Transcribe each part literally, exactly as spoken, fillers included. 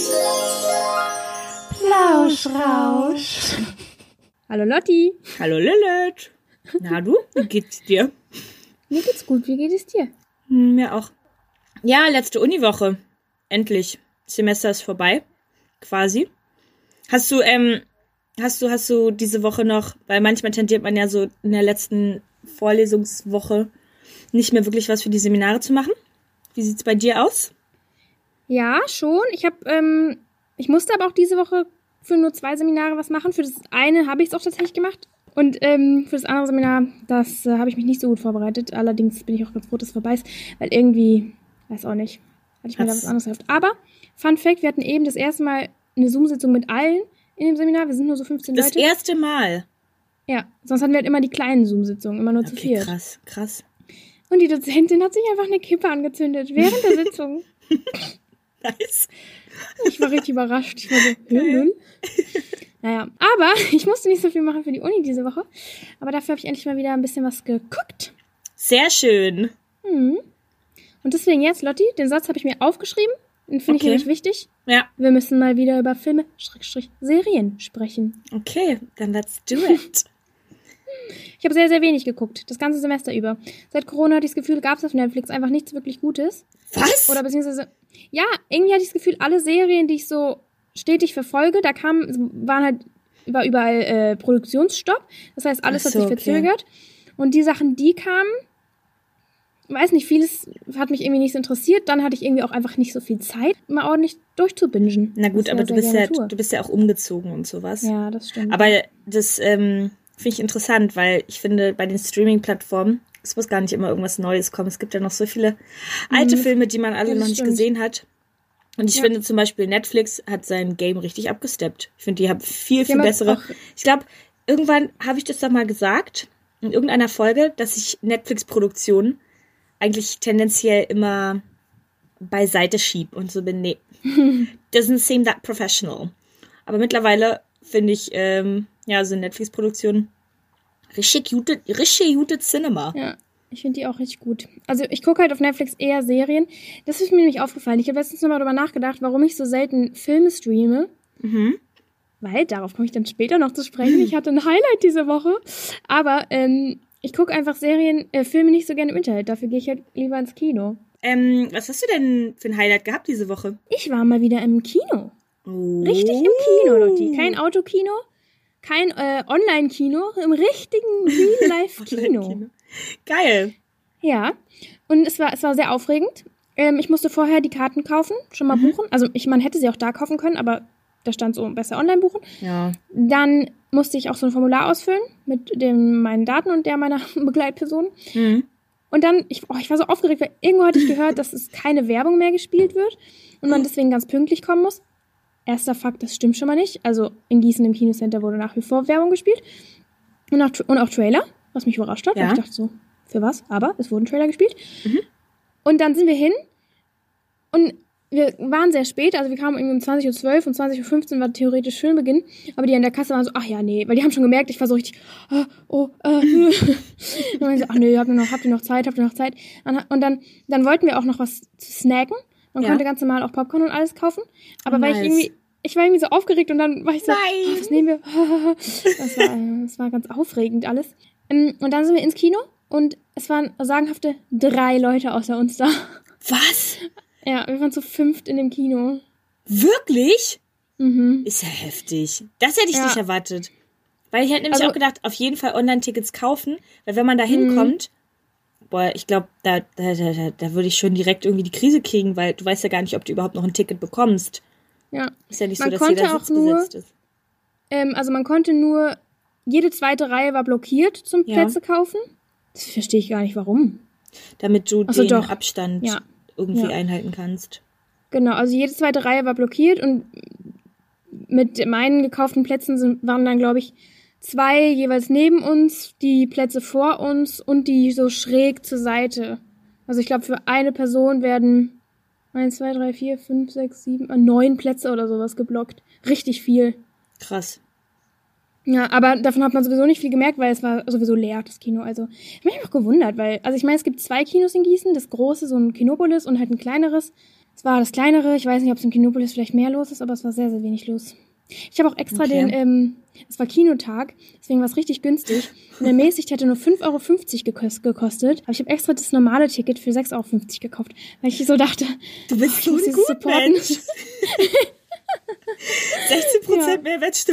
Plauschrausch. Hallo Lotti. Hallo Lilith. Na du, wie geht's dir? Mir geht's gut, wie geht es dir? Hm, mir auch. Ja, letzte Uniwoche. Endlich. Semester ist vorbei. Quasi. Hast du, ähm, hast du, hast du diese Woche noch, weil manchmal tendiert man ja so in der letzten Vorlesungswoche nicht mehr wirklich was für die Seminare zu machen? Wie sieht's bei dir aus? Ja, schon. Ich habe, ähm, ich musste aber auch diese Woche für nur zwei Seminare was machen. Für das eine habe ich es auch tatsächlich gemacht. Und ähm, für das andere Seminar, das äh, habe ich mich nicht so gut vorbereitet. Allerdings bin ich auch ganz froh, dass es vorbei ist. Weil irgendwie, weiß auch nicht, hatte ich mir da was anderes erhofft. Aber, Fun Fact, wir hatten eben das erste Mal eine Zoom-Sitzung mit allen in dem Seminar. Wir sind nur so fünfzehn Das Leute. Das erste Mal? Ja, sonst hatten wir halt immer die kleinen Zoom-Sitzungen, immer nur okay, zu viert. krass, krass. Und die Dozentin hat sich einfach eine Kippe angezündet während der Sitzung. Nice. Ich war richtig überrascht. Ich war so, Müll. Naja, aber ich musste nicht so viel machen für die Uni diese Woche. Aber dafür habe ich endlich mal wieder ein bisschen was geguckt. Sehr schön. Mhm. Und deswegen jetzt, Lotti, den Satz habe ich mir aufgeschrieben. Den finde Okay. ich nämlich wichtig. Ja. Wir müssen mal wieder über Filme, Schrägstrich, Serien sprechen. Okay, dann let's do it. Ich habe sehr, sehr wenig geguckt. Das ganze Semester über. Seit Corona hatte ich das Gefühl, gab es auf Netflix einfach nichts wirklich Gutes. Was? Oder beziehungsweise, ja, irgendwie hatte ich das Gefühl, alle Serien, die ich so stetig verfolge, da kamen, waren halt, war überall äh, Produktionsstopp. Das heißt, alles Ach so, hat sich okay. verzögert. Und die Sachen, die kamen, weiß nicht, vieles hat mich irgendwie nicht so interessiert. Dann hatte ich irgendwie auch einfach nicht so viel Zeit, mal ordentlich durchzubingen. Na gut, was ich aber ja du sehr bist gerne ja, tue. du bist ja auch umgezogen und sowas. Ja, das stimmt. Aber das ähm, finde ich interessant, weil ich finde, bei den Streaming-Plattformen, es muss gar nicht immer irgendwas Neues kommen. Es gibt ja noch so viele alte Mhm. Filme, die man alle Ja, das noch nicht stimmt. gesehen hat. Und ich Ja. finde zum Beispiel, Netflix hat sein Game richtig abgesteppt. Ich finde, die haben viel, viel haben bessere. auch- Ich glaube, irgendwann habe ich das doch mal gesagt, in irgendeiner Folge, dass ich Netflix-Produktionen eigentlich tendenziell immer beiseite schieb und so bin, nee, doesn't seem that professional. Aber mittlerweile finde ich, ähm, ja, so Netflix-Produktionen richtig gute, richtig gute Cinema. Ja, ich finde die auch richtig gut. Also ich gucke halt auf Netflix eher Serien. Das ist mir nämlich aufgefallen. Ich habe letztens nochmal darüber nachgedacht, warum ich so selten Filme streame. Mhm. Weil, darauf komme ich dann später noch zu sprechen. Ich hatte ein Highlight diese Woche. Aber ähm, ich gucke einfach Serien, äh, Filme nicht so gerne im Internet. Dafür gehe ich halt lieber ins Kino. Ähm, was hast du denn für ein Highlight gehabt diese Woche? Ich war mal wieder im Kino. Oh. Richtig im Kino, Lotti. Kein Autokino, kein äh, Online-Kino, im richtigen Real-Life-Kino. Online-Kino. Geil. Ja, und es war, es war sehr aufregend. Ähm, ich musste vorher die Karten kaufen, schon mal Mhm. buchen. Also ich, man hätte sie auch da kaufen können, aber da stand so, besser online buchen. Ja. Dann musste ich auch so ein Formular ausfüllen mit dem, meinen Daten und der meiner Begleitperson. Mhm. Und dann, ich, oh, ich war so aufgeregt, weil irgendwo hatte ich gehört, dass es keine Werbung mehr gespielt wird und man deswegen ganz pünktlich kommen muss. Erster Fakt, das stimmt schon mal nicht. Also in Gießen im Kinocenter wurde nach wie vor Werbung gespielt. Und auch, und auch Trailer, was mich überrascht hat, Ja. weil ich dachte so, für was? Aber es wurden Trailer gespielt. Mhm. Und dann sind wir hin und wir waren sehr spät, also wir kamen irgendwie um zwanzig Uhr zwölf und zwanzig Uhr fünfzehn war theoretisch Filmbeginn, aber die an der Kasse waren so, ach ja, nee, weil die haben schon gemerkt, ich war so richtig, oh, oh äh, und dann so, ach nee, habt ihr noch, habt ihr noch Zeit, habt ihr noch Zeit? Und dann, dann wollten wir auch noch was zu snacken. Man Ja. konnte ganz normal auch Popcorn und alles kaufen, aber Oh, weil nice. ich irgendwie, ich war irgendwie so aufgeregt und dann war ich so, Nein. oh, was nehmen wir? Das war, äh, das war ganz aufregend alles. Ähm, Und dann sind wir ins Kino und es waren sagenhafte drei Leute außer uns da. Was? Ja, wir waren zu fünft in dem Kino. Wirklich? Mhm. Ist ja heftig. Das hätte ich Ja. nicht erwartet. Weil ich hätte nämlich Also- auch gedacht, auf jeden Fall Online-Tickets kaufen, weil wenn man da hinkommt, boah, ich glaube, da, da, da, da würde ich schon direkt irgendwie die Krise kriegen, weil du weißt ja gar nicht, ob du überhaupt noch ein Ticket bekommst. Ja. Ist ja nicht Man so, dass konnte jeder auch Sitz nur- besetzt ist. Ähm, also man konnte nur, jede zweite Reihe war blockiert zum Ja. Plätze kaufen. Das verstehe ich gar nicht, warum. Damit du Ach so, den doch. Abstand Ja. irgendwie Ja. einhalten kannst. Genau, also jede zweite Reihe war blockiert und mit meinen gekauften Plätzen sind, waren dann, glaube ich, zwei jeweils neben uns, die Plätze vor uns und die so schräg zur Seite. Also ich glaube, für eine Person werden eins, zwei, drei, vier, fünf, sechs, sieben, äh, neun Plätze oder sowas geblockt. Richtig viel. Krass. Ja, aber davon hat man sowieso nicht viel gemerkt, weil es war sowieso leer, das Kino. Also, ich habe mich auch gewundert, weil, also ich meine, es gibt zwei Kinos in Gießen, das große, so ein Kinopolis und halt ein kleineres, Es war das kleinere. Ich weiß nicht, ob es im Kinopolis vielleicht mehr los ist, aber es war sehr, sehr wenig los. Ich habe auch extra okay. den, ähm, es war Kinotag, deswegen war es richtig günstig. Und der mäßig hätte nur fünf Euro fünfzig gekostet, gekostet. Aber ich habe extra das normale Ticket für sechs Euro fünfzig gekauft, weil ich so dachte, du bist so ein gut Mensch. sechzehn Prozent ja. Mehrwertsteuer.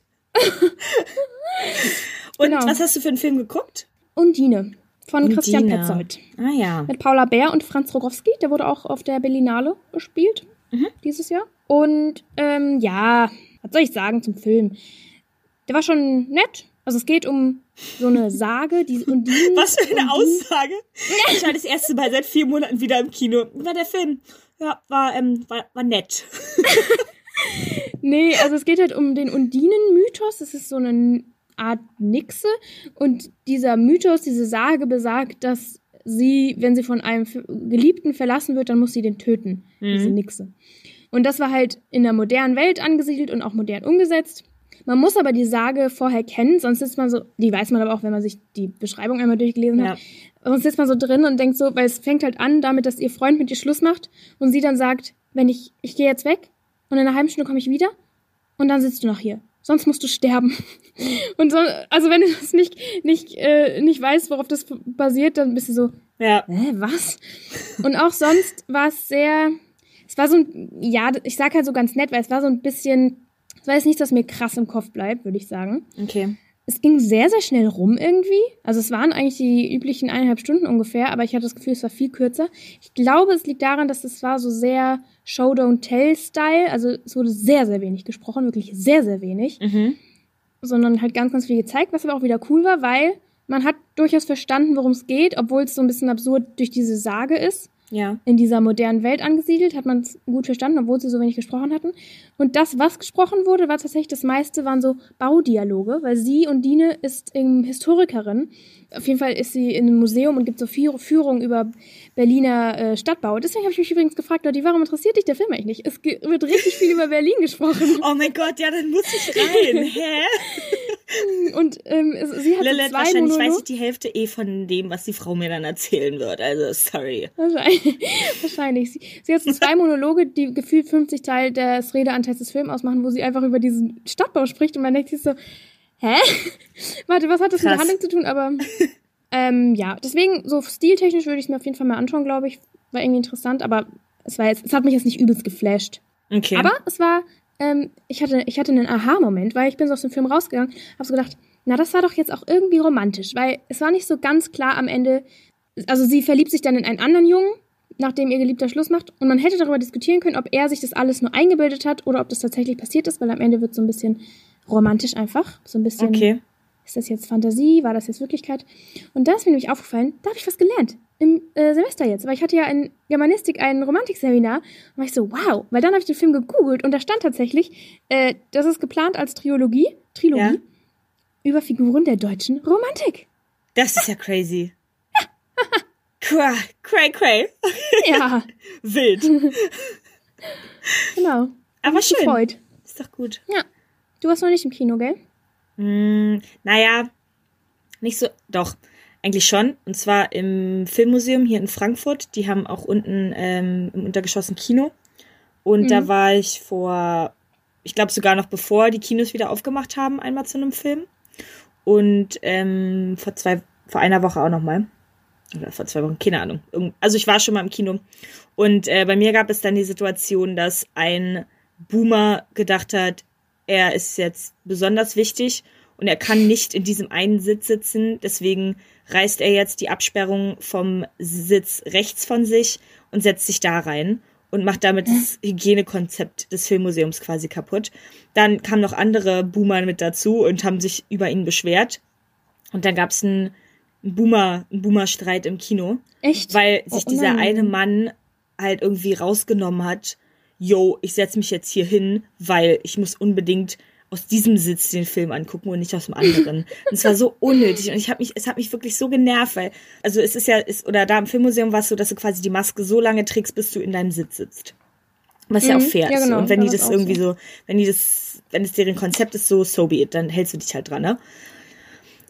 Und genau. was hast du für einen Film geguckt? Undine von Undine. Christian Petzold. Ah ja. Mit Paula Bär und Franz Rogowski. Der wurde auch auf der Berlinale gespielt mhm. dieses Jahr. Und ähm, ja, was soll ich sagen zum Film? Der war schon nett. Also es geht um so eine Sage, die Undine. Was für eine Aussage. Ich war das erste Mal seit vier Monaten wieder im Kino. War der Film. Ja, war, ähm, war, war nett. Nee, also es geht halt um den Undinen-Mythos. Das ist so eine Art Nixe. Und dieser Mythos, diese Sage besagt, dass sie, wenn sie von einem Geliebten verlassen wird, dann muss sie den töten. Mhm. Diese Nixe. Und das war halt in der modernen Welt angesiedelt und auch modern umgesetzt. Man muss aber die Sage vorher kennen, sonst sitzt man so, die weiß man aber auch, wenn man sich die Beschreibung einmal durchgelesen hat, ja. sonst sitzt man so drin und denkt so, weil es fängt halt an damit, dass ihr Freund mit ihr Schluss macht und sie dann sagt, wenn ich, ich gehe jetzt weg und in einer halben Stunde komme ich wieder und dann sitzt du noch hier. Sonst musst du sterben. Und so, also wenn du das nicht, nicht, äh, nicht weißt, worauf das basiert, dann bist du so, ja. Hä, was? Und auch sonst war es sehr, es war so ein, ja, ich sag halt so ganz nett, weil es war so ein bisschen, es war jetzt nichts, was mir krass im Kopf bleibt, würde ich sagen. Okay. Es ging sehr, sehr schnell rum irgendwie. Also es waren eigentlich die üblichen eineinhalb Stunden ungefähr, aber ich hatte das Gefühl, es war viel kürzer. Ich glaube, es liegt daran, dass es war so sehr Show-Don't-Tell-Style. Also es wurde sehr, sehr wenig gesprochen, wirklich sehr, sehr wenig. Mhm. Sondern halt ganz, ganz viel gezeigt, was aber auch wieder cool war, weil man hat durchaus verstanden, worum es geht, obwohl es so ein bisschen absurd durch diese Sage ist. Ja. In dieser modernen Welt angesiedelt, hat man es gut verstanden, obwohl sie so wenig gesprochen hatten. Und das, was gesprochen wurde, war tatsächlich das meiste, waren so Baudialoge, weil sie, Undine, ist ähm, Historikerin. Auf jeden Fall ist sie in einem Museum und gibt so Führungen über Berliner äh, Stadtbau. Deswegen habe ich mich übrigens gefragt, Leute, warum interessiert dich der Film eigentlich nicht? Es ge- wird richtig viel über Berlin gesprochen. Oh mein Gott, ja, dann muss ich rein. Hä? Und ähm, es, sie hat Lilith, so zwei wahrscheinlich Monologe. weiß ich die Hälfte eh von dem, was die Frau mir dann erzählen wird. Also, sorry. Wahrscheinlich. Wahrscheinlich. Sie, sie hat so zwei Monologe, die gefühlt fünfzig Teil des Redeanteils des Films ausmachen, wo sie einfach über diesen Stadtbau spricht und man denkt sich so, hä? Warte, was hat das Krass. mit der Handlung zu tun? Aber ähm, ja, deswegen, so stiltechnisch würde ich es mir auf jeden Fall mal anschauen, glaube ich. War irgendwie interessant, aber es war jetzt, es hat mich jetzt nicht übelst geflasht. Okay. Aber es war, ähm, ich hatte, ich hatte einen Aha-Moment, weil ich bin so aus dem Film rausgegangen, habe so gedacht, na, das war doch jetzt auch irgendwie romantisch, weil es war nicht so ganz klar am Ende, also sie verliebt sich dann in einen anderen Jungen, nachdem ihr Geliebter Schluss macht. Und man hätte darüber diskutieren können, ob er sich das alles nur eingebildet hat oder ob das tatsächlich passiert ist, weil am Ende wird so ein bisschen romantisch einfach. So ein bisschen, okay. Ist das jetzt Fantasie? War das jetzt Wirklichkeit? Und da ist mir nämlich aufgefallen, da habe ich was gelernt. Im äh, Semester jetzt. Weil ich hatte ja in Germanistik ein Romantikseminar. Und war ich so, wow. Weil dann habe ich den Film gegoogelt und da stand tatsächlich, äh, das ist geplant als Trilogie, Trilogie ja. über Figuren der deutschen Romantik. Das ist ja crazy. Cray, cray, cray. Ja. Wild. Genau. Aber mich schön. Gefreut. Ist doch gut. Ja. Du warst noch nicht im Kino, gell? Mm, naja, nicht so, doch, eigentlich schon. Und zwar im Filmmuseum hier in Frankfurt. Die haben auch unten ähm, im Untergeschoss ein Kino. Und mhm. da war ich vor, ich glaube sogar noch bevor die Kinos wieder aufgemacht haben, einmal zu einem Film. Und ähm, vor zwei, vor einer Woche auch nochmal. Oder vor zwei Wochen, keine Ahnung. Also ich war schon mal im Kino. Und äh, bei mir gab es dann die Situation, dass ein Boomer gedacht hat, er ist jetzt besonders wichtig und er kann nicht in diesem einen Sitz sitzen. Deswegen reißt er jetzt die Absperrung vom Sitz rechts von sich und setzt sich da rein und macht damit das Hygienekonzept des Filmmuseums quasi kaputt. Dann kamen noch andere Boomer mit dazu und haben sich über ihn beschwert. Und dann gab es einen Boomer, einen Boomer-Streit im Kino. Echt? Weil sich oh, dieser nein. eine Mann halt irgendwie rausgenommen hat, yo, ich setze mich jetzt hier hin, weil ich muss unbedingt aus diesem Sitz den Film angucken und nicht aus dem anderen. Und es war so unnötig und ich habe mich, es hat mich wirklich so genervt, weil, also es ist ja, ist, oder da im Filmmuseum war es so, dass du quasi die Maske so lange trägst, bis du in deinem Sitz sitzt. Was mhm, ja auch fair ja, ist. genau, Und wenn da die das irgendwie so. so, wenn die das, wenn es deren Konzept ist, so, so be it, dann hältst du dich halt dran, ne?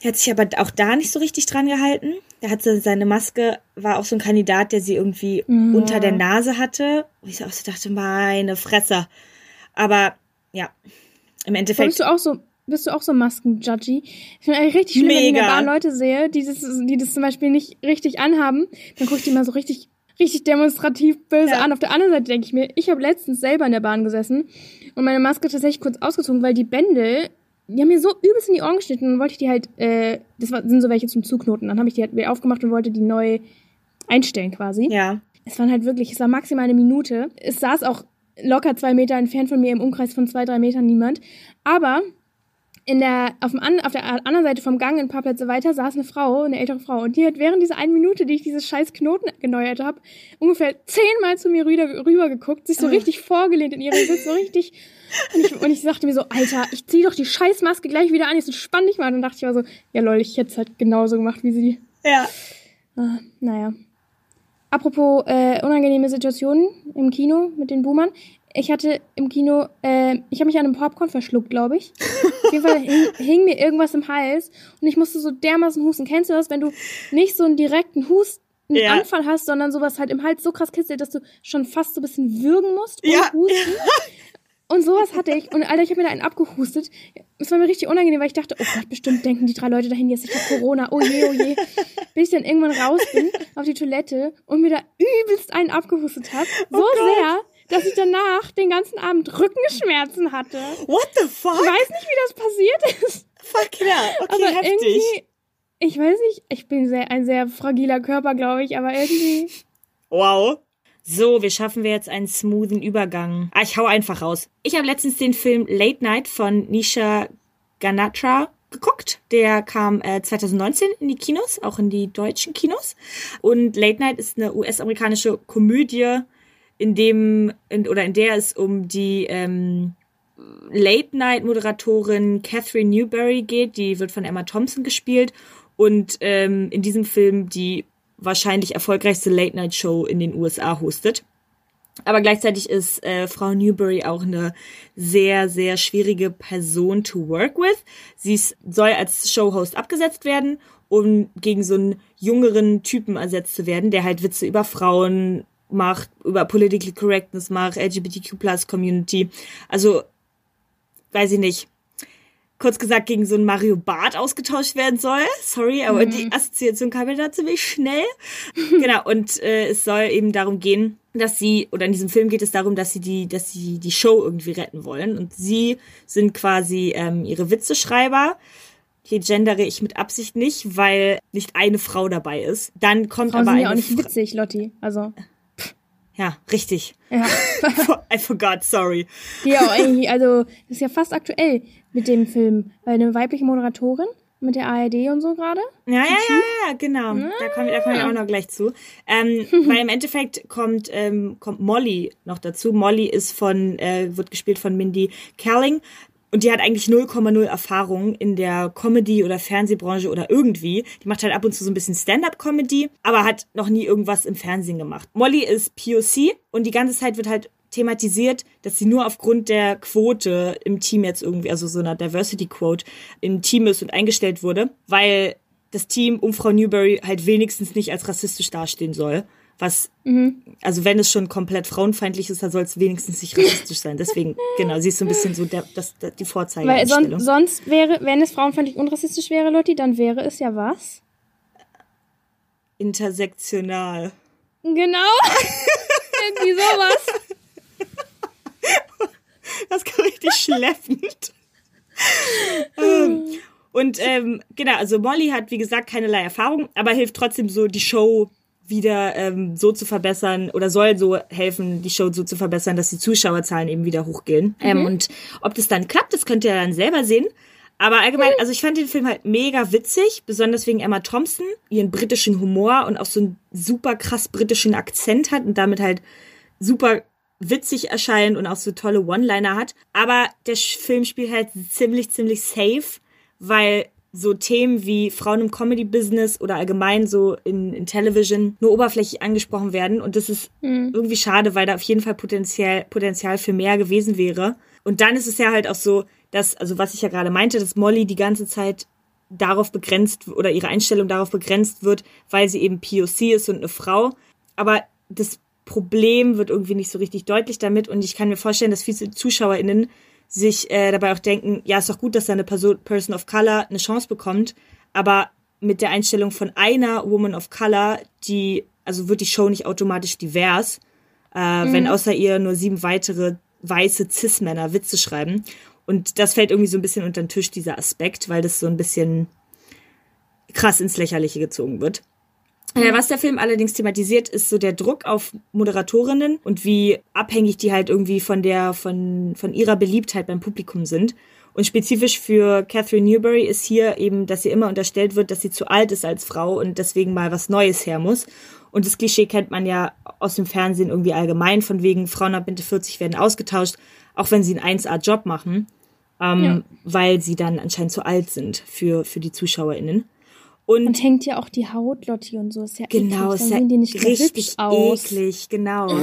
Er hat sich aber auch da nicht so richtig dran gehalten. Da hat sie seine Maske, war auch so ein Kandidat, der sie irgendwie ja. unter der Nase hatte. Wo ich so auch so dachte, meine Fresse. Aber ja, im Endeffekt. Bist du auch so, bist du auch so Masken-Judgy? Ich finde eigentlich richtig schlimm, Mega. wenn ich in der Bahn Leute sehe, die das, die das zum Beispiel nicht richtig anhaben. Dann gucke ich die mal so richtig, richtig demonstrativ böse ja. an. Auf der anderen Seite denke ich mir, ich habe letztens selber in der Bahn gesessen und meine Maske tatsächlich kurz ausgezogen, weil die Bändel, die haben mir so übelst in die Ohren geschnitten und dann wollte ich die halt, äh, das war, sind so welche zum Zuknoten. Dann habe ich die halt wieder aufgemacht und wollte die neu einstellen quasi. Ja. Es waren halt wirklich, es war maximal eine Minute. Es saß auch locker zwei Meter entfernt von mir im Umkreis von zwei, drei Metern niemand. Aber in der, auf, dem, auf der anderen Seite vom Gang, ein paar Plätze weiter, saß eine Frau, eine ältere Frau. Und die hat während dieser einen Minute, die ich dieses scheiß Knoten geneuert habe, ungefähr zehnmal zu mir rüber, rüber geguckt, sich so richtig vorgelehnt in ihrem Sitz, so richtig. Und ich, und ich sagte mir so, Alter, ich zieh doch die Scheißmaske gleich wieder an, ich so, spann dich mal. Und dann dachte ich mir so, ja lol, ich hätte es halt genauso gemacht wie sie. Ja. Ah, naja. Apropos äh, unangenehme Situationen im Kino mit den Boomern. Ich hatte im Kino, äh, ich habe mich an einem Popcorn verschluckt, glaube ich. Auf jeden Fall hing, hing mir irgendwas im Hals und ich musste so dermaßen husten. Kennst du das, wenn du nicht so einen direkten Hustenanfall ja. hast, sondern sowas halt im Hals so krass kitzelt, dass du schon fast so ein bisschen würgen musst und ja. husten? Und sowas hatte ich. Und Alter, ich habe mir da einen abgehustet. Es war mir richtig unangenehm, weil ich dachte, oh Gott, bestimmt denken die drei Leute dahin jetzt, ich habe Corona. Oh je, oh je. Bis ich dann irgendwann raus bin auf die Toilette und mir da übelst einen abgehustet habe. So oh sehr, dass ich danach den ganzen Abend Rückenschmerzen hatte. What the fuck? Ich weiß nicht, wie das passiert ist. Fuck ja, okay, aber heftig. Irgendwie, ich weiß nicht, ich bin sehr, ein sehr fragiler Körper, glaube ich, aber irgendwie... Wow. So, wie schaffen wir jetzt einen smoothen Übergang? Ah, ich hau einfach raus. Ich habe letztens den Film Late Night von Nisha Ganatra geguckt. Der kam äh, zwanzig neunzehn in die Kinos, auch in die deutschen Kinos. Und Late Night ist eine U S-amerikanische Komödie, in dem in, oder in der es um die ähm, Late-Night-Moderatorin Catherine Newberry geht. Die wird von Emma Thompson gespielt. Und ähm, in diesem Film die wahrscheinlich erfolgreichste Late-Night-Show in den U S A hostet. Aber gleichzeitig ist äh, Frau Newberry auch eine sehr, sehr schwierige Person to work with. Sie ist, soll als Showhost abgesetzt werden, um gegen so einen jüngeren Typen ersetzt zu werden, der halt Witze über Frauen macht, über Political Correctness macht, L G B T Q plus Community. Also, weiß ich nicht. Kurz gesagt, gegen so einen Mario Barth ausgetauscht werden soll. Sorry, aber mhm. die Assoziation kam mir da ziemlich schnell. Genau, und äh, es soll eben darum gehen, dass sie, oder in diesem Film geht es darum, dass sie die, dass sie die Show irgendwie retten wollen. Und sie sind quasi ähm, ihre Witzeschreiber. Hier gendere ich mit Absicht nicht, weil nicht eine Frau dabei ist. Dann kommt Frauen aber sind eine ja auch nicht Fra- witzig, Lotti. Also... Ja, richtig. Ja. I forgot, sorry. Ja, eigentlich, also, das ist ja fast aktuell mit dem Film. Weil eine weibliche Moderatorin mit der A R D und so gerade. Ja, ja, ja, ja, genau. Ah. Da komme da komm ich auch noch gleich zu. Ähm, weil im Endeffekt kommt, ähm, kommt Molly noch dazu. Molly ist von, äh, wird gespielt von Mindy Kaling. Und die hat eigentlich null Komma null Erfahrung in der Comedy- oder Fernsehbranche oder irgendwie. Die macht halt ab und zu so ein bisschen Stand-up-Comedy, aber hat noch nie irgendwas im Fernsehen gemacht. Molly ist P O C und die ganze Zeit wird halt thematisiert, dass sie nur aufgrund der Quote im Team jetzt irgendwie, also so einer Diversity-Quote im Team ist und eingestellt wurde, weil das Team um Frau Newberry halt wenigstens nicht als rassistisch dastehen soll. Was, mhm. also wenn es schon komplett frauenfeindlich ist, dann soll es wenigstens nicht rassistisch sein. Deswegen, genau, sie ist so ein bisschen so der, das, der, die Vorzeigeeinstellung. Weil son- sonst wäre, wenn es frauenfeindlich und rassistisch wäre, Lotti, dann wäre es ja was? Intersektional. Genau. Irgendwie sowas. Das kam richtig schleppend. ähm, und ähm, genau, also Molly hat, wie gesagt, keinerlei Erfahrung, aber hilft trotzdem so, die Show wieder ähm, so zu verbessern oder soll so helfen, die Show so zu verbessern, dass die Zuschauerzahlen eben wieder hochgehen. Mhm. Ähm, und ob das dann klappt, das könnt ihr dann selber sehen. Aber allgemein, also ich fand den Film halt mega witzig, besonders wegen Emma Thompson, ihren britischen Humor und auch so einen super krass britischen Akzent hat und damit halt super witzig erscheint und auch so tolle One-Liner hat. Aber der Film spielt halt ziemlich, ziemlich safe, weil so Themen wie Frauen im Comedy-Business oder allgemein so in, in Television nur oberflächlich angesprochen werden. Und das ist mhm. irgendwie schade, weil da auf jeden Fall Potenzial, Potenzial für mehr gewesen wäre. Und dann ist es ja halt auch so, dass, also was ich ja gerade meinte, dass Molly die ganze Zeit darauf begrenzt oder ihre Einstellung darauf begrenzt wird, weil sie eben P O C ist und eine Frau. Aber das Problem wird irgendwie nicht so richtig deutlich damit und ich kann mir vorstellen, dass viele ZuschauerInnen sich äh, dabei auch denken, ja, ist doch gut, dass da eine Person, Person of Color eine Chance bekommt, aber mit der Einstellung von einer Woman of Color, die, also wird die Show nicht automatisch divers, äh, mhm. wenn außer ihr nur sieben weitere weiße Cis-Männer Witze schreiben. Und das fällt irgendwie so ein bisschen unter den Tisch, dieser Aspekt, weil das so ein bisschen krass ins Lächerliche gezogen wird. Mhm. Ja, was der Film allerdings thematisiert, ist so der Druck auf Moderatorinnen und wie abhängig die halt irgendwie von der, von, von ihrer Beliebtheit beim Publikum sind. Und spezifisch für Catherine Newberry ist hier eben, dass ihr immer unterstellt wird, dass sie zu alt ist als Frau und deswegen mal was Neues her muss. Und das Klischee kennt man ja aus dem Fernsehen irgendwie allgemein, von wegen Frauen ab Mitte vierzig werden ausgetauscht, auch wenn sie einen eins A-Job machen, ähm, ja. weil sie dann anscheinend zu alt sind für, für die ZuschauerInnen. Und, und hängt ja auch die Haut, Lotti, und so. Ist ja genau, eklig. ist ja sehen die nicht richtig aus. eklig, genau.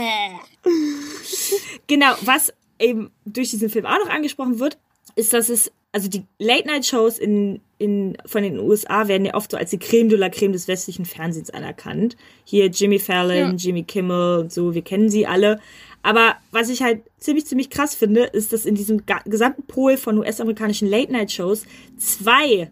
Genau, was eben durch diesen Film auch noch angesprochen wird, ist, dass es, also die Late-Night-Shows in, in, von den U S A werden ja oft so als die Creme de la Creme des westlichen Fernsehens anerkannt. Hier Jimmy Fallon, ja. Jimmy Kimmel und so, wir kennen sie alle. Aber was ich halt ziemlich, ziemlich krass finde, ist, dass in diesem ga- gesamten Pool von U S-amerikanischen Late-Night-Shows zwei,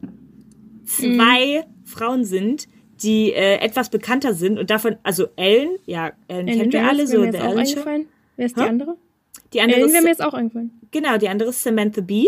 zwei mhm. Frauen sind, die äh, etwas bekannter sind und davon, also Ellen, ja, Ellen Ellen kennen wir alle, so der Ellen Show. Wer ist die huh? andere? Die andere Ellen ist, wäre mir jetzt auch eingefallen. Genau, die andere ist Samantha Bee.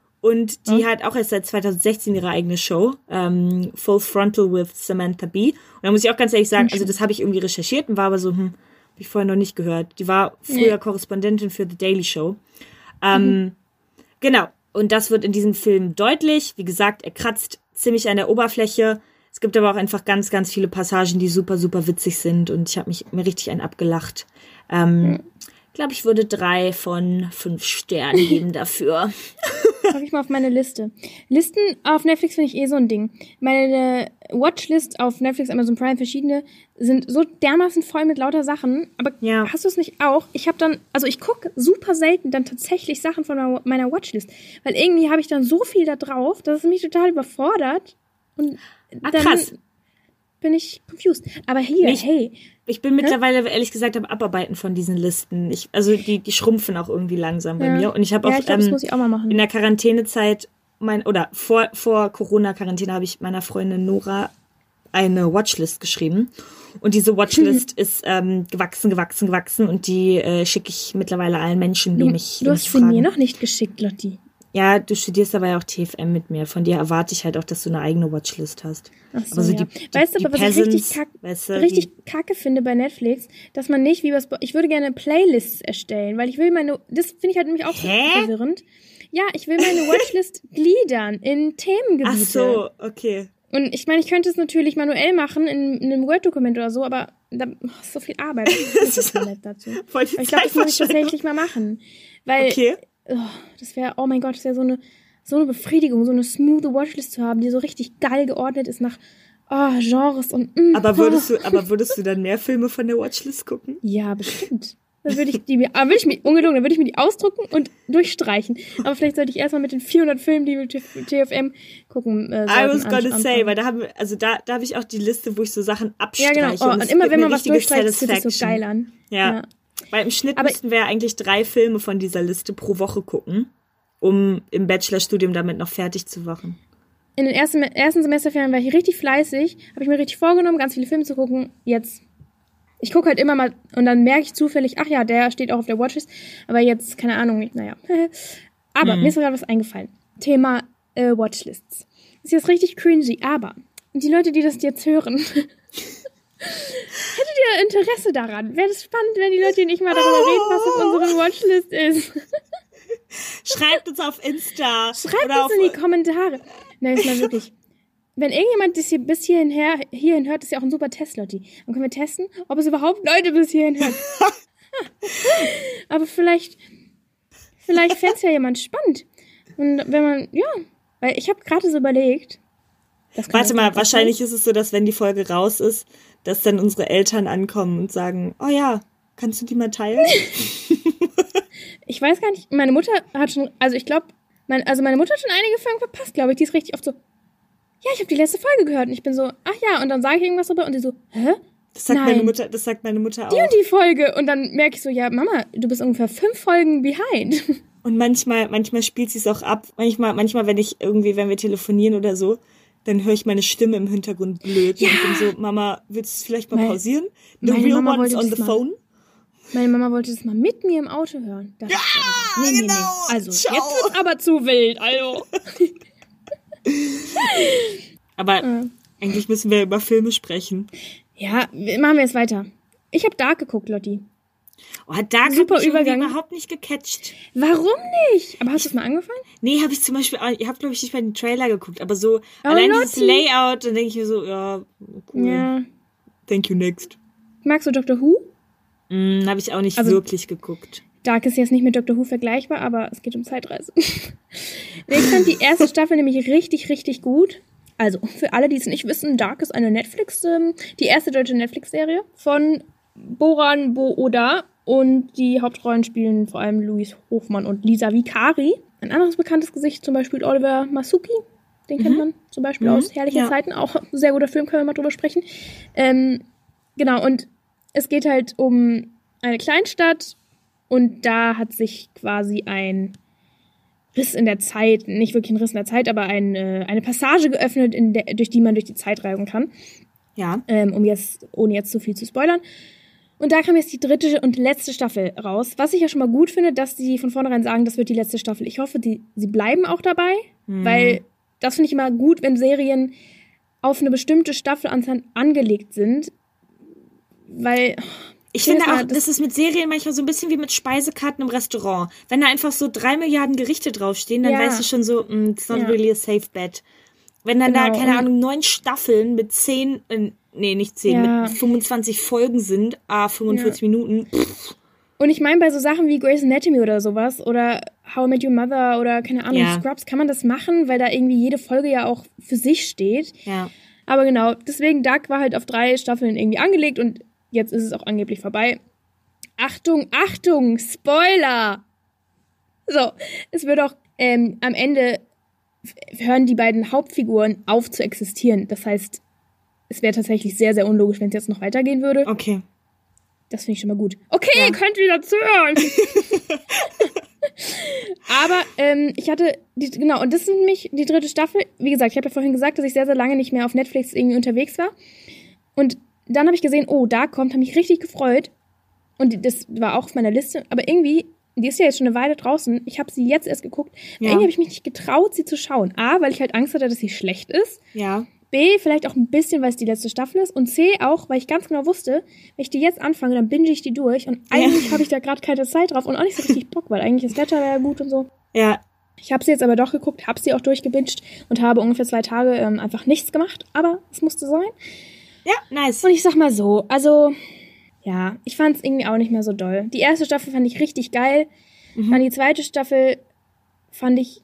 Und die oh. hat auch erst seit zwanzig sechzehn ihre eigene Show, ähm, Full Frontal with Samantha Bee. Und da muss ich auch ganz ehrlich sagen, also das habe ich irgendwie recherchiert und war aber so, hm, habe ich vorher noch nicht gehört. Die war früher nee. Korrespondentin für The Daily Show. Ähm, mhm. Genau, und das wird in diesem Film deutlich. Wie gesagt, er kratzt ziemlich an der Oberfläche. Es gibt aber auch einfach ganz, ganz viele Passagen, die super, super witzig sind. Und ich habe mich mir richtig einen abgelacht. Ähm, mhm. Ich glaube, ich würde drei von fünf Sternen geben dafür. Pack ich mal auf meine Liste. Listen auf Netflix finde ich eh so ein Ding. Meine Watchlist auf Netflix, Amazon Prime, verschiedene, sind so dermaßen voll mit lauter Sachen. Aber ja. hast du es nicht auch? Ich habe dann, also ich gucke super selten dann tatsächlich Sachen von meiner Watchlist. Weil irgendwie habe ich dann so viel da drauf, dass es mich total überfordert. Und ah, dann krass. bin ich confused. Aber hier, ich, hey. Ich bin mittlerweile, ehrlich gesagt, am Abarbeiten von diesen Listen. Ich, also die, die schrumpfen auch irgendwie langsam bei ja. mir. Und ich habe auch, ja, ich glaub, ähm, das muss ich auch mal machen. in der Quarantänezeit, mein, oder vor, vor Corona-Quarantäne habe ich meiner Freundin Nora eine Watchlist geschrieben. Und diese Watchlist hm. ist ähm, gewachsen, gewachsen, gewachsen. Und die äh, schicke ich mittlerweile allen Menschen, die du, mich Du hast sie mir noch nicht geschickt, Lotti. Ja, du studierst aber ja auch T F M mit mir. Von dir erwarte ich halt auch, dass du eine eigene Watchlist hast. Ach so, aber so ja. die, die, weißt du, die aber was Peasants, ich richtig, kack, weißt du, richtig die, kacke finde bei Netflix, dass man nicht, wie was, ich würde gerne Playlists erstellen, weil ich will meine, das finde ich halt nämlich auch Hä? so verwirrend. Ja, ich will meine Watchlist gliedern in Themengebiete. Ach so, okay. Und ich meine, ich könnte es natürlich manuell machen in, in einem Word-Dokument oder so, aber da oh, ist so viel Arbeit. Das ist so nett dazu. Voll die ich glaube, das muss ich tatsächlich mal machen. Weil, okay. oh, das wäre, oh mein Gott, das wäre so eine so eine Befriedigung, so eine smooth Watchlist zu haben, die so richtig geil geordnet ist nach oh, Genres und mm, aber würdest du, aber würdest du dann mehr Filme von der Watchlist gucken? Ja, bestimmt. Dann würde ich die mir, aber würde ich mir, ungelogen, dann würde ich mir die ausdrucken und durchstreichen. Aber vielleicht sollte ich erstmal mit den vierhundert Filmen, die wir T F M gucken, äh, I was gonna anfangen. say, weil da haben wir, also da, da habe ich auch die Liste, wo ich so Sachen abstreiche. Ja, genau. Oh, und, und immer wenn man was durchstreicht, fühlt sich so geil an. Ja. ja. Weil im Schnitt aber müssten wir ja eigentlich drei Filme von dieser Liste pro Woche gucken, um im Bachelorstudium damit noch fertig zu machen. In den ersten, ersten Semesterferien war ich richtig fleißig, habe ich mir richtig vorgenommen, ganz viele Filme zu gucken. Jetzt, ich gucke halt immer mal und dann merke ich zufällig, ach ja, der steht auch auf der Watchlist, aber jetzt, keine Ahnung, nicht, naja. Aber mhm. mir ist gerade was eingefallen. Thema äh, Watchlists. Das ist jetzt richtig cringy, aber die Leute, die das jetzt hören, hättet ihr Interesse daran? Wäre das spannend, wenn die Leute nicht mal darüber reden, was auf unserer Watchlist ist? Schreibt uns auf Insta. Schreibt oder uns in die Kommentare. Nein, ist mal wirklich. Wenn irgendjemand das hier bis hierhin, her, hierhin hört, ist ja auch ein super Test, Lotti. Dann können wir testen, ob es überhaupt Leute bis hierhin hören. Aber vielleicht, vielleicht fände es ja jemand spannend. Und wenn man, ja, weil ich habe gerade so überlegt. Warte mal, wahrscheinlich ist es so, dass wenn die Folge raus ist, dass dann unsere Eltern ankommen und sagen, oh ja, kannst du die mal teilen? Ich weiß gar nicht, meine Mutter hat schon, also ich glaube, mein, also meine Mutter hat schon einige Folgen verpasst, glaube ich. Die ist richtig oft so, ja, ich habe die letzte Folge gehört. Und ich bin so, ach ja, und dann sage ich irgendwas drüber und die so, hä? Das sagt Nein. meine Mutter, das sagt meine Mutter auch. Die und die Folge. Und dann merke ich so, ja, Mama, du bist ungefähr fünf Folgen behind. Und manchmal, manchmal spielt sie es auch ab. Manchmal, manchmal, wenn ich irgendwie, wenn wir telefonieren oder so, dann höre ich meine Stimme im Hintergrund blöd. Ja. Und bin so, Mama, willst du es vielleicht mal Meine, pausieren? The meine real Mama one's wollte on the das phone. Mal, meine Mama wollte das mal mit mir im Auto hören. Da Ja, so, nee, genau. Nee, nee. Also, Ciao. jetzt wird's aber zu wild, also. Aber äh. eigentlich müssen wir über Filme sprechen. Ja, machen wir jetzt weiter. Ich habe Dark geguckt, Lotti. Oh, Dark Super hat mich Übergang. überhaupt nicht gecatcht. Warum nicht? Aber hast du es mal angefangen? Nee, habe ich zum Beispiel, auch- ich habe glaube ich nicht mal den Trailer geguckt, aber so Oh, allein Lotti. dieses Layout, dann denke ich mir so, ja, cool. Ja. Thank you, next. Magst du Doctor Who? Mm, habe ich auch nicht Also- wirklich geguckt. Dark ist jetzt nicht mit Doctor Who vergleichbar, aber es geht um Zeitreise. Ich fand die erste Staffel nämlich richtig, richtig gut. Also, für alle, die es nicht wissen, Dark ist eine Netflix, ähm, die erste deutsche Netflix-Serie von Boran Booda. Und die Hauptrollen spielen vor allem Louis Hofmann und Lisa Vicari. Ein anderes bekanntes Gesicht, zum Beispiel Oliver Masuki. Den kennt Mhm. man zum Beispiel Mhm. aus Herrliche Ja. Zeiten. Auch ein sehr guter Film, können wir mal drüber sprechen. Ähm, genau, und es geht halt um eine Kleinstadt. Und da hat sich quasi ein Riss in der Zeit, nicht wirklich ein Riss in der Zeit, aber ein, äh, eine Passage geöffnet, in der, durch die man durch die Zeit reisen kann. Ja. Ähm, um jetzt, ohne jetzt zu viel zu spoilern. Und da kam jetzt die dritte und letzte Staffel raus. Was ich ja schon mal gut finde, dass die von vornherein sagen, das wird die letzte Staffel. Ich hoffe, die, sie bleiben auch dabei, Mhm. weil das finde ich immer gut, wenn Serien auf eine bestimmte Staffelanzahl angelegt sind. Weil Ich Jedes finde Mal, auch, das- das ist mit Serien manchmal so ein bisschen wie mit Speisekarten im Restaurant. Wenn da einfach so drei Milliarden Gerichte draufstehen, dann Ja. weißt du schon so, mm, it's not Ja. really a safe bet. Wenn dann da, Genau, keine und- Ahnung, neun Staffeln mit zehn, äh, nee, nicht zehn, Ja. mit fünfundzwanzig Folgen sind, ah, fünfundvierzig Minuten, pff, Und ich meine, bei so Sachen wie Grey's Anatomy oder sowas oder How I Met Your Mother oder keine Ahnung, Ja. Scrubs, kann man das machen, weil da irgendwie jede Folge ja auch für sich steht. ja. Aber genau, deswegen Dark war halt auf drei Staffeln irgendwie angelegt und jetzt ist es auch angeblich vorbei. Achtung, Achtung, Spoiler! So, es wird auch ähm, am Ende f- hören die beiden Hauptfiguren auf zu existieren. Das heißt, es wäre tatsächlich sehr, sehr unlogisch, wenn es jetzt noch weitergehen würde. Okay. Das finde ich schon mal gut. Okay, Ja. ihr könnt wieder zuhören. Aber ähm, ich hatte, die, genau, und das sind nämlich die dritte Staffel. Wie gesagt, ich habe ja vorhin gesagt, dass ich sehr, sehr lange nicht mehr auf Netflix irgendwie unterwegs war. Und dann habe ich gesehen, oh, da kommt, habe mich richtig gefreut. Und die- das war auch auf meiner Liste. Aber irgendwie, die ist ja jetzt schon eine Weile draußen. Ich habe sie jetzt erst geguckt. Ja. Irgendwie habe ich mich nicht getraut, sie zu schauen. A, weil ich halt Angst hatte, dass sie schlecht ist. Ja. B, vielleicht auch ein bisschen, weil es die letzte Staffel ist. Und C, auch, weil ich ganz genau wusste, wenn ich die jetzt anfange, dann binge ich die durch. Und eigentlich habe ich da gerade keine Zeit drauf und auch nicht so richtig Bock, weil eigentlich das Wetter wäre ja gut und so. Ja. Ich habe sie jetzt aber doch geguckt, habe sie auch durchgebinged und habe ungefähr zwei Tage ähm, einfach nichts gemacht. Aber es musste sein. Ja, nice. Und ich sag mal so, also, ja, ich fand es irgendwie auch nicht mehr so doll. Die erste Staffel fand ich richtig geil. Mhm. Dann die zweite Staffel fand ich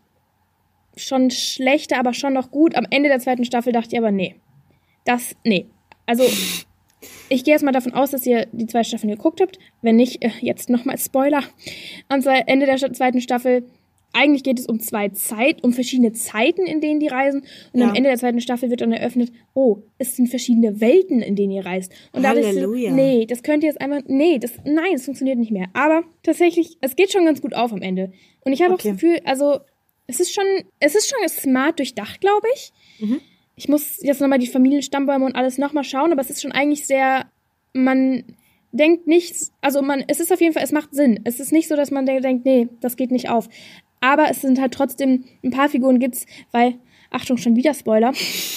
schon schlechter, aber schon noch gut. Am Ende der zweiten Staffel dachte ich aber, nee. Das, nee. Also, ich gehe jetzt mal davon aus, dass ihr die zwei Staffeln geguckt habt. Wenn nicht, äh, jetzt nochmal Spoiler. Am zwei- Ende der Sta- zweiten Staffel, eigentlich geht es um zwei Zeit, um verschiedene Zeiten, in denen die reisen. Und Ja. am Ende der zweiten Staffel wird dann eröffnet, oh, es sind verschiedene Welten, in denen ihr reist. Und da dachte ich so, Halleluja. nee, das könnt ihr jetzt einfach, nee, das, nein, das funktioniert nicht mehr. Aber tatsächlich, es geht schon ganz gut auf am Ende. Und ich habe Okay. auch das Gefühl, also, es ist schon, es ist schon smart durchdacht, glaube ich. Mhm. Ich muss jetzt nochmal die Familienstammbäume und alles nochmal schauen, aber es ist schon eigentlich sehr, man denkt nicht, also man, es ist auf jeden Fall, es macht Sinn. Es ist nicht so, dass man denkt, nee, das geht nicht auf. Aber es sind halt trotzdem, ein paar Figuren gibt's, weil, Achtung, schon wieder Spoiler.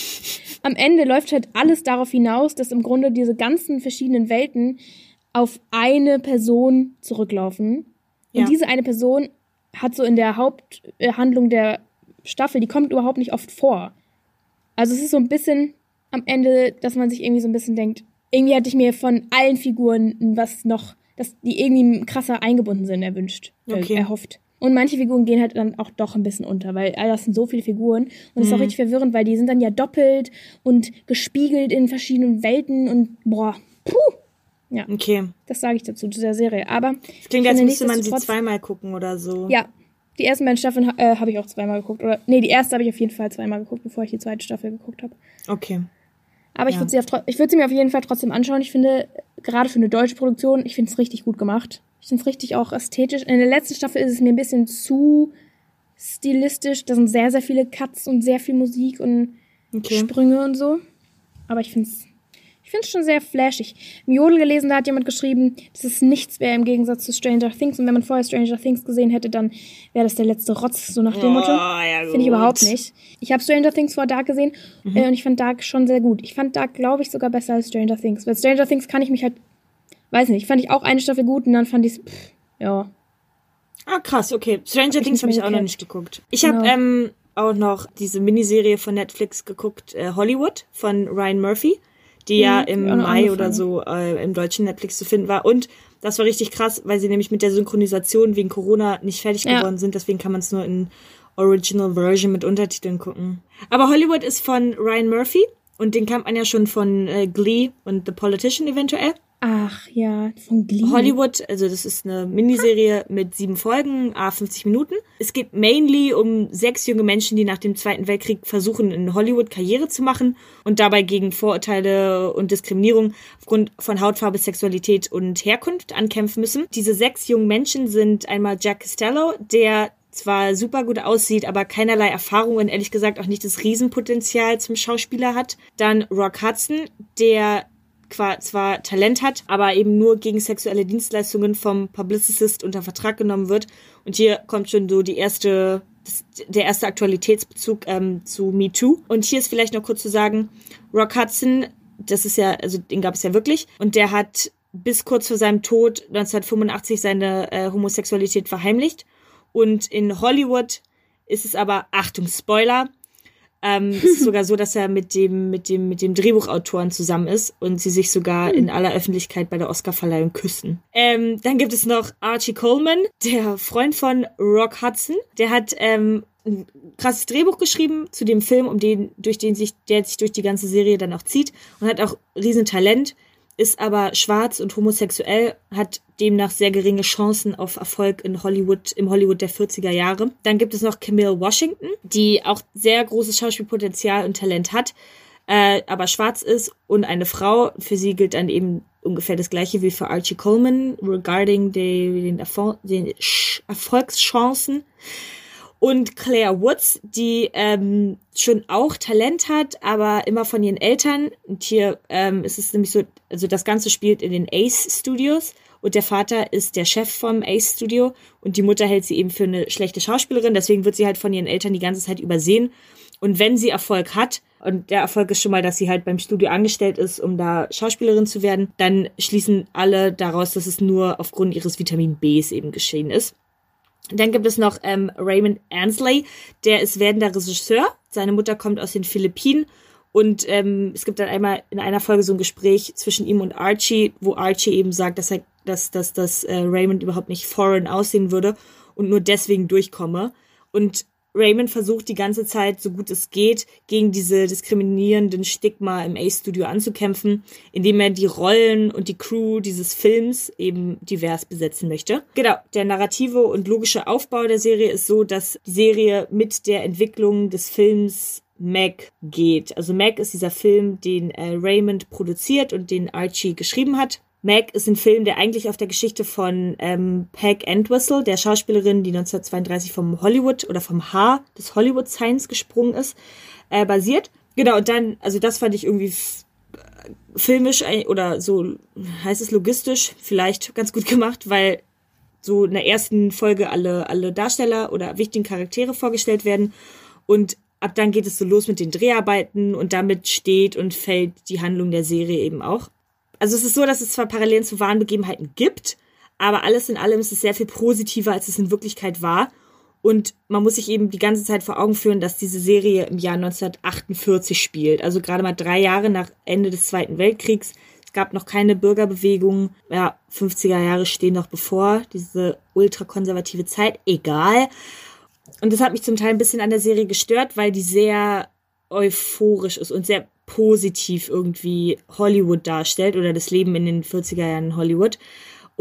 Am Ende läuft halt alles darauf hinaus, dass im Grunde diese ganzen verschiedenen Welten auf eine Person zurücklaufen. Und Ja. diese eine Person hat so in der Haupthandlung der Staffel, die kommt überhaupt nicht oft vor. Also es ist so ein bisschen am Ende, dass man sich irgendwie so ein bisschen denkt, irgendwie hätte ich mir von allen Figuren was noch, dass die irgendwie krasser eingebunden sind, erwünscht, äh, Okay. erhofft. Und manche Figuren gehen halt dann auch doch ein bisschen unter, weil äh, das sind so viele Figuren. Und es ist auch Mhm. richtig verwirrend, weil die sind dann ja doppelt und gespiegelt in verschiedenen Welten und boah, puh. Ja, Okay. das sage ich dazu, zu der Serie. Aber Das klingt, ich als finde müsste man sie nichtsdestotrotz- zweimal gucken oder so. ja, Die ersten beiden Staffeln äh, habe ich auch zweimal geguckt. Oder, nee, die erste habe ich auf jeden Fall zweimal geguckt, bevor ich die zweite Staffel geguckt habe. Okay. Aber ich ja. würde sie, auf, ich würd sie mir auf jeden Fall trotzdem anschauen. Ich finde, gerade für eine deutsche Produktion, ich finde es richtig gut gemacht. Ich finde es richtig auch ästhetisch. In der letzten Staffel ist es mir ein bisschen zu stilistisch. Da sind sehr, sehr viele Cuts und sehr viel Musik und okay. Sprünge und so. Aber ich finde es ich find's schon sehr flashig. Im Jodel gelesen, da hat jemand geschrieben, dass es nichts wäre im Gegensatz zu Stranger Things. Und wenn man vorher Stranger Things gesehen hätte, dann wäre das der letzte Rotz, so nach dem oh, Motto. Ja, finde ich überhaupt nicht. Ich habe Stranger Things vor Dark gesehen mhm. äh, und ich fand Dark schon sehr gut. Ich fand Dark, glaube ich, sogar besser als Stranger Things. Weil Stranger Things kann ich mich halt, weiß nicht, fand ich auch eine Staffel gut und dann fand ich es, ja. Ah, krass, okay. Stranger Things habe ich auch noch nicht geguckt. Ich habe genau. ähm, auch noch diese Miniserie von Netflix geguckt, äh, Hollywood von Ryan Murphy, die mhm, ja im Mai angefangen. oder so äh, im deutschen Netflix zu finden war. Und das war richtig krass, weil sie nämlich mit der Synchronisation wegen Corona nicht fertig ja. geworden sind. Deswegen kann man es nur in Original Version mit Untertiteln gucken. Aber Hollywood ist von Ryan Murphy und den kennt man ja schon von äh, Glee und The Politician eventuell. Ach ja, von Glee. Hollywood, also das ist eine Miniserie mit sieben Folgen, à fünfzig Minuten. Es geht mainly um sechs junge Menschen, die nach dem Zweiten Weltkrieg versuchen, in Hollywood Karriere zu machen und dabei gegen Vorurteile und Diskriminierung aufgrund von Hautfarbe, Sexualität und Herkunft ankämpfen müssen. Diese sechs jungen Menschen sind einmal Jack Costello, der zwar super gut aussieht, aber keinerlei Erfahrung und ehrlich gesagt auch nicht das Riesenpotenzial zum Schauspieler hat. Dann Rock Hudson, der zwar Talent hat, aber eben nur gegen sexuelle Dienstleistungen vom Publicist unter Vertrag genommen wird. Und hier kommt schon so die erste, das, der erste Aktualitätsbezug ähm, zu Me Too. Und hier ist vielleicht noch kurz zu sagen, Rock Hudson, das ist ja, also den gab es ja wirklich, und der hat bis kurz vor seinem Tod neunzehnhundertfünfundachtzig seine äh, Homosexualität verheimlicht. Und in Hollywood ist es aber, Achtung, Spoiler, Ähm, es ist sogar so, dass er mit dem, mit dem, mit dem Drehbuchautoren zusammen ist und sie sich sogar in aller Öffentlichkeit bei der Oscarverleihung küssen. Ähm, dann gibt es noch Archie Coleman, der Freund von Rock Hudson. Der hat ähm, ein krasses Drehbuch geschrieben zu dem Film, um den, durch den sich, der sich durch die ganze Serie dann auch zieht und hat auch riesen Talent, ist aber schwarz und homosexuell, hat demnach sehr geringe Chancen auf Erfolg in Hollywood, im Hollywood der vierziger Jahre. Dann gibt es noch Camille Washington, die auch sehr großes Schauspielpotenzial und Talent hat, äh, aber schwarz ist und eine Frau. Für sie gilt dann eben ungefähr das Gleiche wie für Archie Coleman regarding the, den, Erfol- den Erfolgschancen. Und Claire Woods, die ähm, schon auch Talent hat, aber immer von ihren Eltern. Und hier ähm, ist es nämlich so, also das Ganze spielt in den Ace Studios. Und der Vater ist der Chef vom Ace Studio. Und die Mutter hält sie eben für eine schlechte Schauspielerin. Deswegen wird sie halt von ihren Eltern die ganze Zeit übersehen. Und wenn sie Erfolg hat, und der Erfolg ist schon mal, dass sie halt beim Studio angestellt ist, um da Schauspielerin zu werden, dann schließen alle daraus, dass es nur aufgrund ihres Vitamin Bs eben geschehen ist. Dann gibt es noch ähm, Raymond Ansley, der ist werdender Regisseur. Seine Mutter kommt aus den Philippinen und ähm, es gibt dann einmal in einer Folge so ein Gespräch zwischen ihm und Archie, wo Archie eben sagt, dass er, dass, dass, dass äh, Raymond überhaupt nicht foreign aussehen würde und nur deswegen durchkomme. Und Raymond versucht die ganze Zeit, so gut es geht, gegen diese diskriminierenden Stigma im Ace-Studio anzukämpfen, indem er die Rollen und die Crew dieses Films eben divers besetzen möchte. Genau, der narrative und logische Aufbau der Serie ist so, dass die Serie mit der Entwicklung des Films Meg geht. Also Meg ist dieser Film, den äh, Raymond produziert und den Archie geschrieben hat. Meg ist ein Film, der eigentlich auf der Geschichte von ähm, Peg Entwistle, der Schauspielerin, die neunzehnhundertzweiunddreißig vom Hollywood oder vom Haar des Hollywood Signs gesprungen ist, äh, basiert. Genau, und dann, also das fand ich irgendwie f- filmisch oder so, heißt es logistisch, vielleicht ganz gut gemacht, weil so in der ersten Folge alle, alle Darsteller oder wichtigen Charaktere vorgestellt werden und ab dann geht es so los mit den Dreharbeiten und damit steht und fällt die Handlung der Serie eben auch. Also es ist so, dass es zwar Parallelen zu wahren Begebenheiten gibt, aber alles in allem ist es sehr viel positiver, als es in Wirklichkeit war. Und man muss sich eben die ganze Zeit vor Augen führen, dass diese Serie im Jahr neunzehnhundertachtundvierzig spielt. Also gerade mal drei Jahre nach Ende des Zweiten Weltkriegs. Es gab noch keine Bürgerbewegung. Ja, fünfziger Jahre stehen noch bevor. Diese ultrakonservative Zeit. Egal. Und das hat mich zum Teil ein bisschen an der Serie gestört, weil die sehr euphorisch ist und sehr positiv irgendwie Hollywood darstellt oder das Leben in den vierziger Jahren in Hollywood.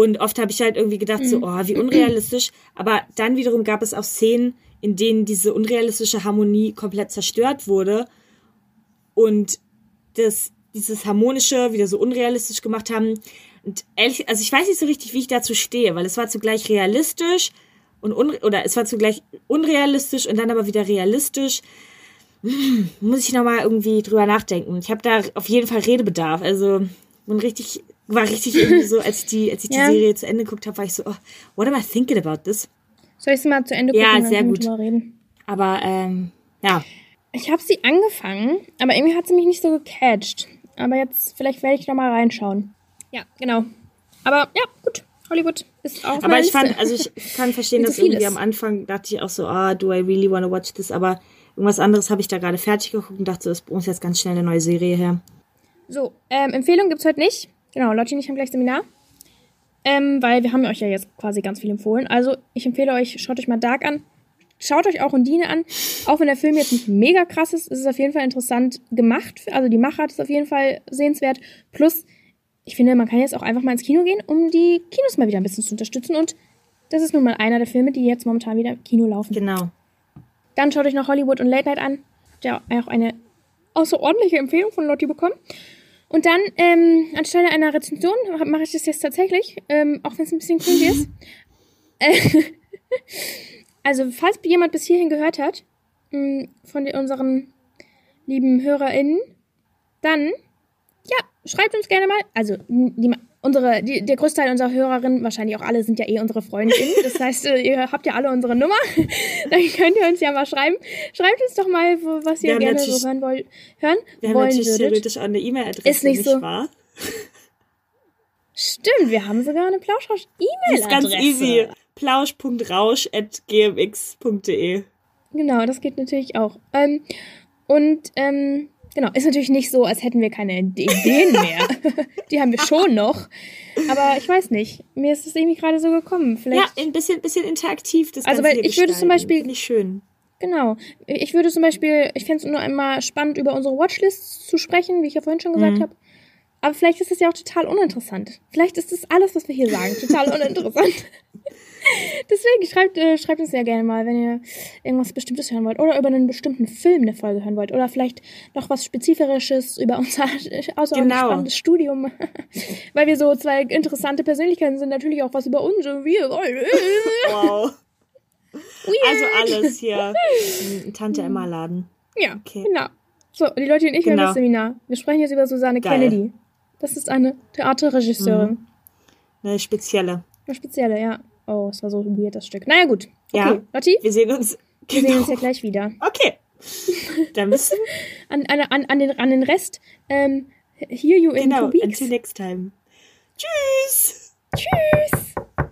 Und oft habe ich halt irgendwie gedacht, so, oh, wie unrealistisch. Aber dann wiederum gab es auch Szenen, in denen diese unrealistische Harmonie komplett zerstört wurde und das, dieses Harmonische wieder so unrealistisch gemacht haben. Und ehrlich, also ich weiß nicht so richtig, wie ich dazu stehe, weil es war zugleich realistisch und un, oder es war zugleich unrealistisch und dann aber wieder realistisch. Hm, muss ich nochmal irgendwie drüber nachdenken. Ich habe da auf jeden Fall Redebedarf. Also bin richtig, war richtig irgendwie so, als ich die, als ich Ja. die Serie zu Ende geguckt habe, war ich so, oh, what am I thinking about this? Soll ich sie mal zu Ende gucken? Ja, dann sehr können wir gut. drüber reden. Aber ähm, ja, Ich habe sie angefangen, aber irgendwie hat sie mich nicht so gecatcht. Aber jetzt, vielleicht werde ich noch mal reinschauen. Ja, genau. Aber ja, gut. Hollywood ist auch auf aber meiner ich fand, Liste. also ich kann verstehen, Wie so dass irgendwie vieles. am Anfang dachte ich auch so, ah, do I really want to watch this? Aber irgendwas anderes habe ich da gerade fertig geguckt und dachte, es muss jetzt ganz schnell eine neue Serie her. So, ähm, Empfehlung gibt's heute nicht. Genau, Lotti und ich haben gleich Seminar. Ähm, weil wir haben euch ja jetzt quasi ganz viel empfohlen. Also, ich empfehle euch, schaut euch mal Dark an. Schaut euch auch Undine an. Auch wenn der Film jetzt nicht mega krass ist, ist es auf jeden Fall interessant gemacht. Also, die Machart ist auf jeden Fall sehenswert. Plus, ich finde, man kann jetzt auch einfach mal ins Kino gehen, um die Kinos mal wieder ein bisschen zu unterstützen. Und das ist nun mal einer der Filme, die jetzt momentan wieder im Kino laufen. Genau. Dann schaut euch noch Hollywood und Late Night an. Habt ihr auch eine außerordentliche Empfehlung von Lotti bekommen. Und dann, ähm, anstelle einer Rezension, mache ich das jetzt tatsächlich, ähm, auch wenn es ein bisschen cringy ist. Äh, also, falls jemand bis hierhin gehört hat, mh, von den, unseren lieben HörerInnen, dann, ja, schreibt uns gerne mal. Also, die, unsere, die, der größte Teil unserer Hörerinnen, wahrscheinlich auch alle, sind ja eh unsere FreundInnen. Das heißt, äh, ihr habt ja alle unsere Nummer. Dann könnt ihr uns ja mal schreiben. Schreibt uns doch mal, wo, was Wir ihr haben gerne natürlich- so hören, wollt, hören Wir haben wollen natürlich würdet. theoretisch auch eine E-Mail-Adresse, Ist nicht so. wahr? Stimmt, wir haben sogar eine Plauschrausch-E-Mail-Adresse. Das ist ganz easy. plausch punkt rausch at g m x punkt d e. Genau, das geht natürlich auch. Ähm, und, ähm, genau, ist natürlich nicht so, als hätten wir keine Ideen mehr. Die haben wir schon noch. Aber ich weiß nicht. Mir ist es irgendwie gerade so gekommen. Ja, Vielleicht, ein bisschen, bisschen interaktiv. Das Also, Ganze weil hier ich würde zum gestalten. Beispiel- Finde ich schön. genau. Ich würde zum Beispiel, ich fände es nur einmal spannend, über unsere Watchlists zu sprechen, wie ich ja vorhin schon gesagt Mhm. habe. Aber vielleicht ist es ja auch total uninteressant. Vielleicht ist das alles, was wir hier sagen, total uninteressant. Deswegen schreibt, äh, schreibt uns sehr gerne mal, wenn ihr irgendwas Bestimmtes hören wollt. Oder über einen bestimmten Film eine Folge hören wollt. Oder vielleicht noch was Spezifisches über unser außerordentlich Genau. spannendes Studium. Weil wir so zwei interessante Persönlichkeiten sind, natürlich auch was über uns. Und wir wollen. Wow. Weird. Also alles hier im Tante Emma Laden. Ja, Okay. genau. So, die Leute und ich hören Genau. das Seminar. Wir sprechen jetzt über Susanne Geil. Kennedy. Das ist eine Theaterregisseurin. Eine spezielle. Eine spezielle, ja. Oh, es war so weird, das Stück. Naja, gut. Okay, Ja. Lotti, Wir sehen uns. wir sehen uns ja gleich wieder. Okay. Dann bis An, an, an, an, den, an den Rest, ähm, hear you in genau. two weeks. Until next time. Tschüss. Tschüss.